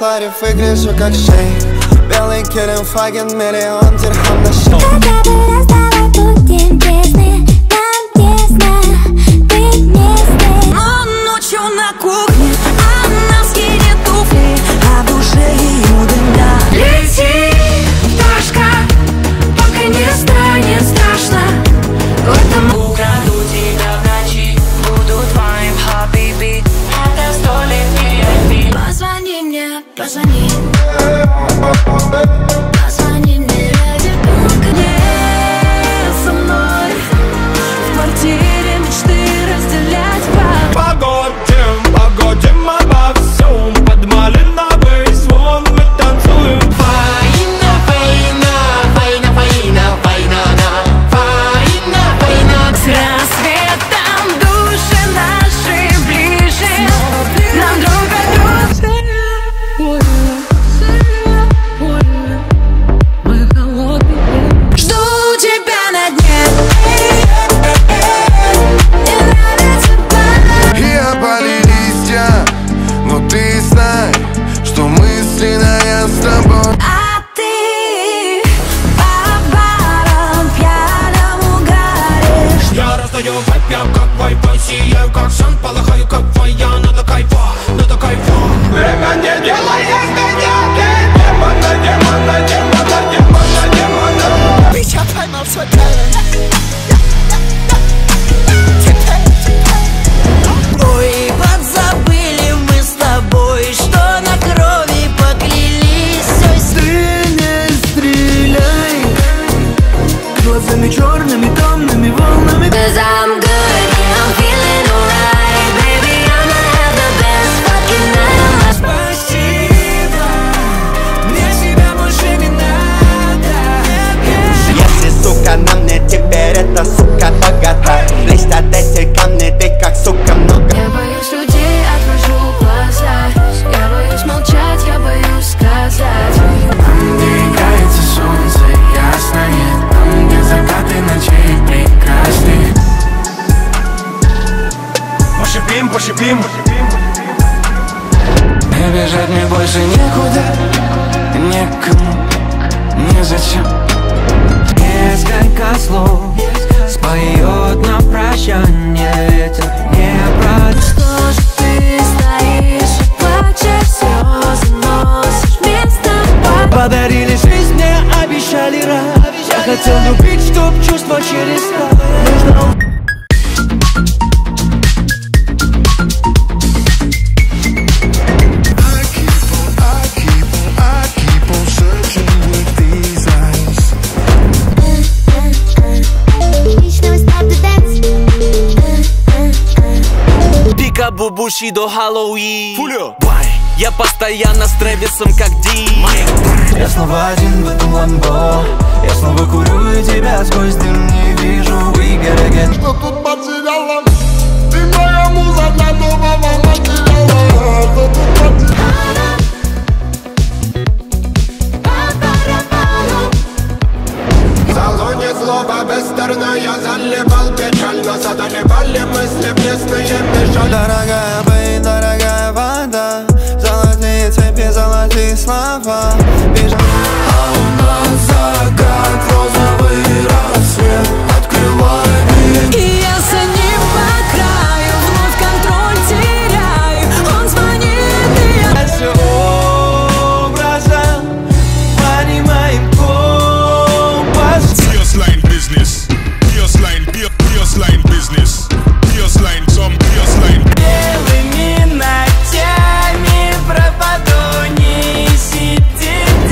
фларе выгляжу как шейх. Белый Гелендваген, миллион дирхам на шею. Когда мы расставать будем честны, нам тесно быть вместе. Но ночью на кухне, а на скине туфли, а в душе ему дымя. Лети, пташка, пока не станет страшно. Украду тебя в ночи, буду твоим хабиби. Это 100 лет VIP. Позвони мне, позвони. Позвони мне ради бога. Не со мной в квартире мечты разделять вам. Погодим обо всем. Под малиновый звон мы танцуем. Фаина, фаина, фаина, фаина, фаина, фаина, фаина. С рассветом души наши ближе, нам друг от друга. Мы холодные. Жду тебя на дне. Мне нравится пара. И опали листья, но ты знай, что мысленная с тобой. А ты по барам пьяным угоришь. Я раздаю вайп, я как вайп, сияю как сон, полыхаю как фая. Надо кайфа, надо кайфа. Время не делает коньяки. Демона, демона, демона, демона, демона. Bitch, я поймал свой талант. Ой, подзабыли мы с тобой, что на крови поклялись. Ты не стреляй глазами черными, томными волнами. 'Cause I'm good, yeah, I'm feeling alright. Baby, I'ma have the best fucking night of my life. Спасибо, мне тебя больше не надо. Если, сука, на мне теперь эта сука богата. Блестят эти камни, ты как, сука, много. Я боюсь людей, отвожу глаза. Я боюсь молчать, я боюсь сказать. Там, где играется солнце, ясно. Там, где закаты ночей прекрасны. Пошипим. И бежать мне больше некуда, некому, незачем. Несколько слов споет на прощание ветер, не брать. Что ж ты стоишь и плачешь, слезы носишь вместо пар. Подарили жизнь, мне обещали рай. Я хотел любить, чтоб чувства через рай. Бубуши до Хэллоуин. Я постоянно с Трэвисом как Ди. Я снова один в этом ламбо. Я снова курю и тебя сквозь дым не вижу. We gotta get. Что тут потеряла? Ты моя муза для нового материала. Что тут потеряла? В салоне злоба бестерная. Заливал печально, задолевали мысли пресные мешали. Дорогая, бей, дорогая вода. Золотые цепи, золотые слова. А у нас закат, розовый рассвет. Открывай дверь. И я за ним по краю вновь контроль теряю. Он звонит, и я Все образом понимаем компас. Baseline business, baseline business, baseline, some baseline. Белыми ночами пропаду, не сидеть.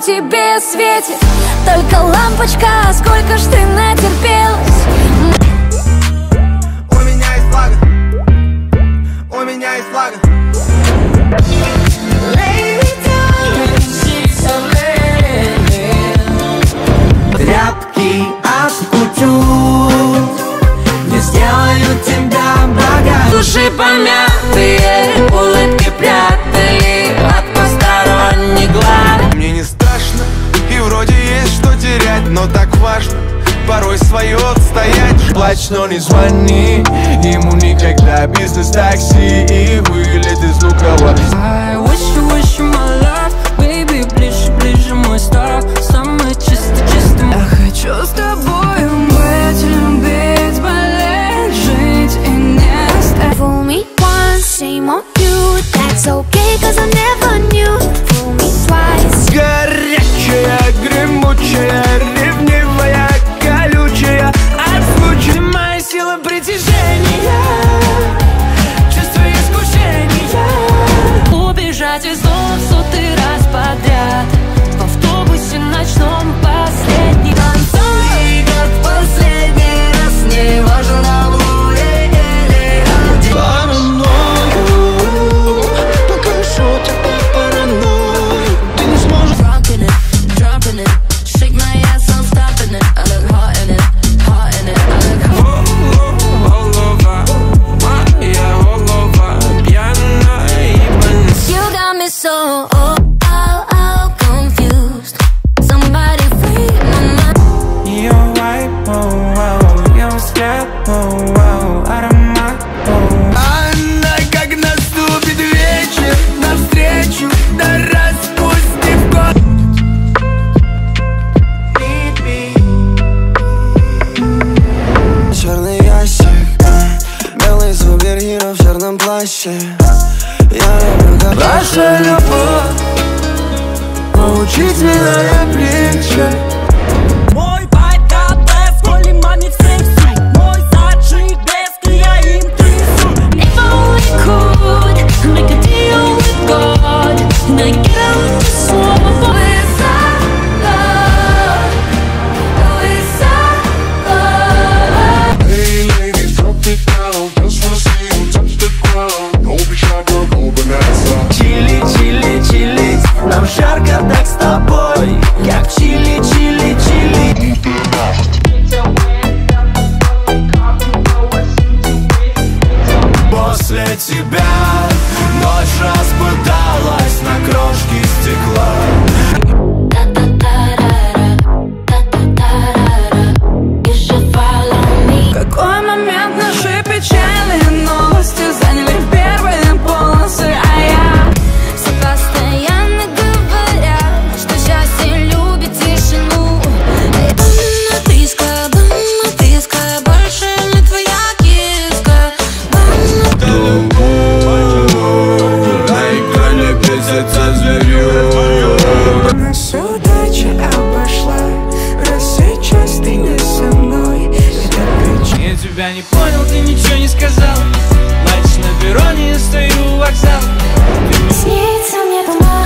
тебе светит только лампочка, сколько ж ты натерпелась. У меня есть флага, у меня есть флага. Тряпки от кутюр не сделают тебя богатым. Души помятые, улыбки прятали от посторонних глаз. Мне не страшно, и вроде есть что терять, но так важно порой свое отстоять. Плачь, но не звони ему никогда. Бизнес-такси и вылет из лукава. I wish you my love, baby, ближе, ближе мой стар. Самый чистый. Я хочу с тобой быть, любить, болеть, жить и не стать. Fool me once, shame on you. That's okay, cause I never knew. Fool me twice. Горячая, гремучая, ревнивая, колючая. От случая Моя сила притяжения, чувство искушения. Убежать из дома в сотый раз подряд. В автобусе ночном последний. Танцуй, как в последний раз. Не важно, луи или один. паранойю, покажу тебе паранойю. Ты не сможешь. Dropping it, shake my ass, I'm stopping it. I look hot in it, hot in it. I look hot. Голова, моя голова пьяна и больна. You got me so confused. Somebody free my mind. Your wipe, oh wow, your step, oh wow, аромат, oh. Она, как наступит вечер, навстречу, да распустив кот. Черный ящик, белый супергеро в черном плаще. Я люблю, как ваша любовь поучить меня на плече. Мой вайб КБ, коли манит сексу. Мой заджиг блеск, я им трясу. If only could make a deal with God and I get out the swamp. Hey ladies, drop it down. Just wanna see you touch the ground. Don't be shy, girl, go bonanza. Чили, чили, чили, нам жарко так с тобой, как чили, чили, чили. После тебя ночь распыталась на крошки стекла. You should follow me. Какой момент нашей печали новости заняли первые полосы, а я Все постоянно говорят, что счастье любит тишину. Бомна тыска, больше не твоя киска. На экране бесится зверю. Нас удача обошла, раз сейчас ты не со мной. Я тебя не понял, ты ничего не сказал. Плачешь на перроне, я стою у вокзала. Снится мне туман,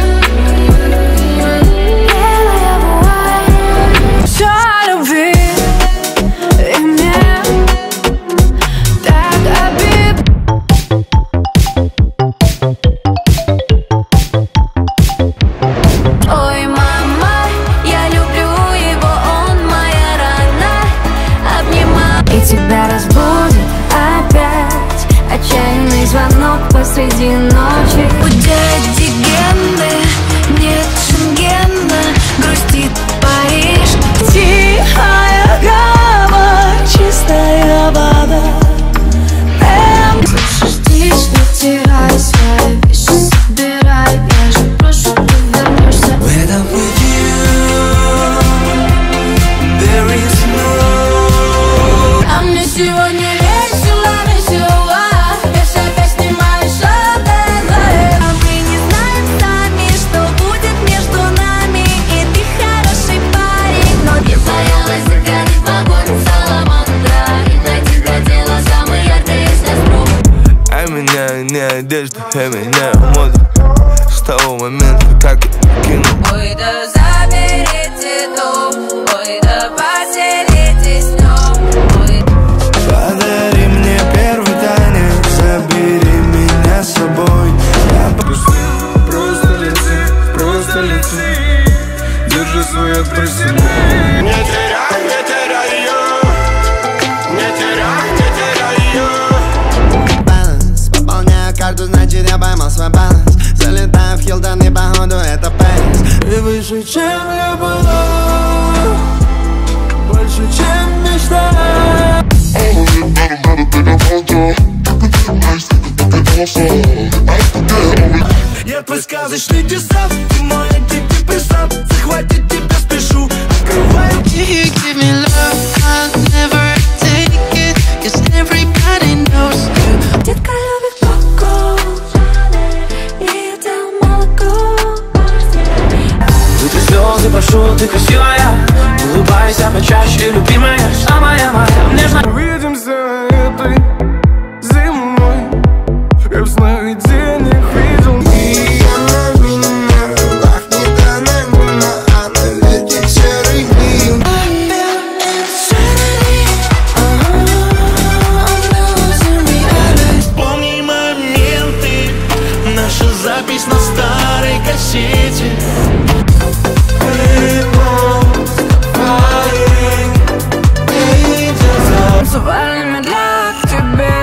белая вуаль. все о любви, и мне так обидно. Ой, мама, я люблю его, он моя рана. Обнимаю, и тебя разбудит опять отчаянный звонок посреди ночи. У дяди Генды нет шенгена, грустит Париж. Тихая гавань, чистая вода. Здесь вытирай свои вещи, собирай, я же прошу, ты вернешься. When I'm with you, there is no. А мне сегодня весело, весело. Я все опять снимаю шатены. А мы не знаем сами, что будет между нами. И ты хороший парень, но не боялась загорит в огонь саламандра. И найти хотела самый яркий из нас. А меня не одежда, а меня мода. С того момента, как я кинул. Ой, да держит при себе. Не теряй ее. Не теряй ее. Баланс, пополняю карту, значит я поймал свой баланс. Залетаю в Хилтон и походу это Пэрис. Ты выше, чем я была, больше, чем мечта. Я твой сказочный десант, ты мой антидепрессант. Захватить тебя спешу, открываю. You give me love, I'll never take it, 'cause everybody knows you. Детка любит коко и это молоко. Вытри слезы, прошу, ты красивая. Улыбайся почаще, любимая, самая моя нежная. Увидимся этой зимой. Я в снах денег видел. И она меня пахнет, она гуна, она летит серый мил. Вспомни моменты, наша запись на старой кассете. Танцевальный медляк тебе.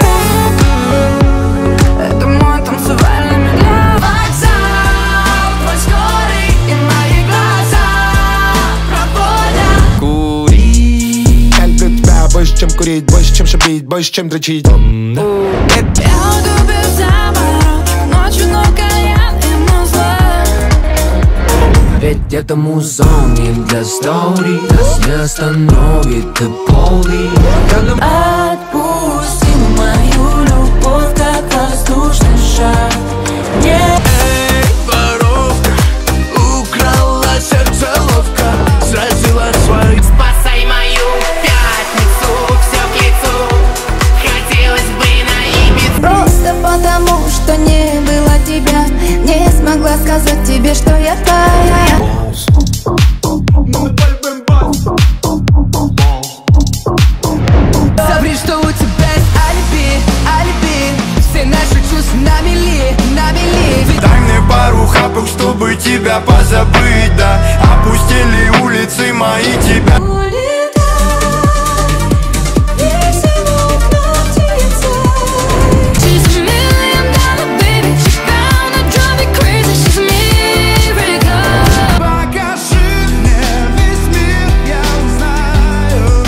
Это мой танцевальный медляк. Вокзал твой скорый и мои глаза проводят. Курить. Я люблю тебя больше, чем курить, больше, чем шипить, больше, чем дрочить. Я убил заморочек, ночью, но кальян и музла. Ведь это музон не для стори, нас не остановит ты полный. Отпусти мою любовь, как воздушный шар. Эй, воровка, украла сердце ловко, сразила свои. Спасай мою пятницу, все к лицу. Хотелось бы на Ибицу. Просто потому, что не было тебя, не смогла сказать тебе, что я твоя. Смотри, что у тебя есть алиби, алиби. Все наши чувства на мели, на мели. Дай мне пару хапок, чтобы тебя позабыть, да. Опустили улицы мои тебя. She's a $1 million baby. She's bound to drive me crazy. She's a miracle. Покажи мне весь мир, я узнаю.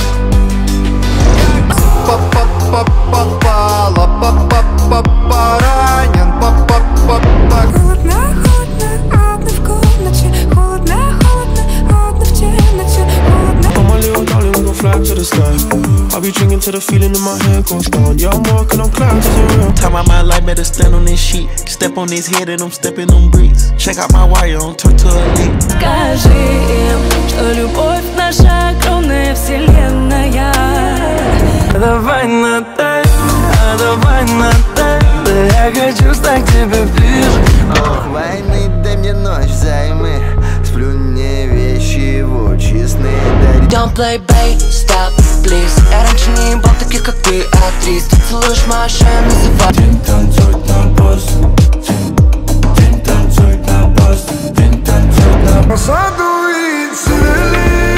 Попала, поранен, Холодно, холодно, одна в комнате. Холодно, холодно, одна в темноте. Холодно. Oh my little darling, we gon' fly to the sky. I'll be drinking till the feeling in my head goes down. Yeah, I'm walking on clouds, is it real? Time out my life, better stand on this sheet. Step on this head and I'm stepping on bricks. Check out my wire, on turn to a leak. Скажи им, что любовь наша огромная вселенная. Давай на тайм, давай на тайм. Да я хочу стать к тебе ближе. Войны, дай мне ночь взаймы. Сплю не вещи в очи, сны дари. Don't play bass, stop, please. Я раньше не ебал таких, как ты, актрис. Ты целуешь мои шеи, называй. День танцует на босс. День танцует на босс. День танцует на босс. Саду и цели.